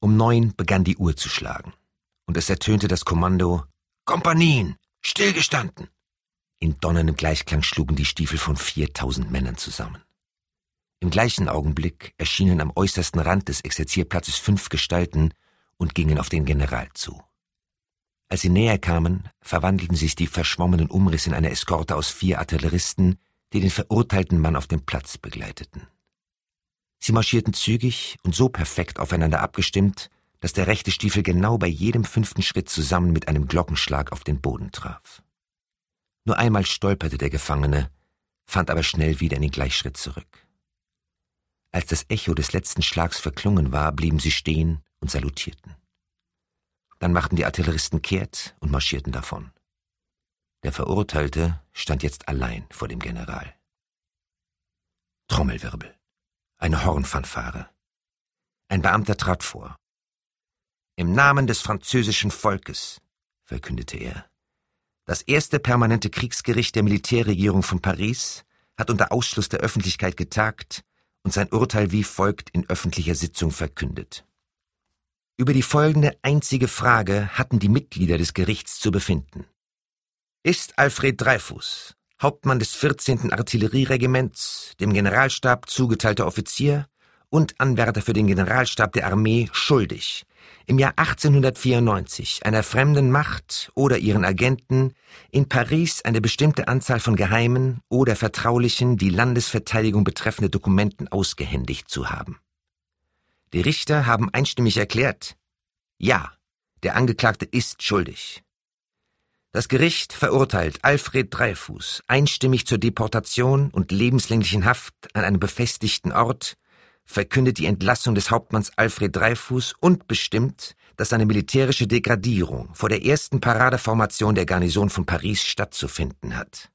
Um 9 begann die Uhr zu schlagen, und es ertönte das Kommando: »Kompanien, stillgestanden!« In donnerndem Gleichklang schlugen die Stiefel von 4000 Männern zusammen. Im gleichen Augenblick erschienen am äußersten Rand des Exerzierplatzes 5 Gestalten und gingen auf den General zu. Als sie näher kamen, verwandelten sich die verschwommenen Umrisse in eine Eskorte aus 4 Artilleristen, die den verurteilten Mann auf dem Platz begleiteten. Sie marschierten zügig und so perfekt aufeinander abgestimmt, dass der rechte Stiefel genau bei jedem 5. Schritt zusammen mit einem Glockenschlag auf den Boden traf. Nur einmal stolperte der Gefangene, fand aber schnell wieder in den Gleichschritt zurück. Als das Echo des letzten Schlags verklungen war, blieben sie stehen und salutierten. Dann machten die Artilleristen kehrt und marschierten davon. Der Verurteilte stand jetzt allein vor dem General. Trommelwirbel. Eine Hornfanfare. Ein Beamter trat vor. »Im Namen des französischen Volkes«, verkündete er, »das erste permanente Kriegsgericht der Militärregierung von Paris hat unter Ausschluss der Öffentlichkeit getagt und sein Urteil wie folgt in öffentlicher Sitzung verkündet. Über die folgende einzige Frage hatten die Mitglieder des Gerichts zu befinden. Ist Alfred Dreyfus, Hauptmann des 14. Artillerieregiments, dem Generalstab zugeteilter Offizier und Anwärter für den Generalstab der Armee, schuldig, im Jahr 1894 einer fremden Macht oder ihren Agenten in Paris eine bestimmte Anzahl von geheimen oder vertraulichen, die Landesverteidigung betreffende Dokumenten ausgehändigt zu haben? Die Richter haben einstimmig erklärt: Ja, der Angeklagte ist schuldig. Das Gericht verurteilt Alfred Dreyfus einstimmig zur Deportation und lebenslänglichen Haft an einem befestigten Ort, verkündet die Entlassung des Hauptmanns Alfred Dreyfus und bestimmt, dass seine militärische Degradierung vor der ersten Paradeformation der Garnison von Paris stattzufinden hat.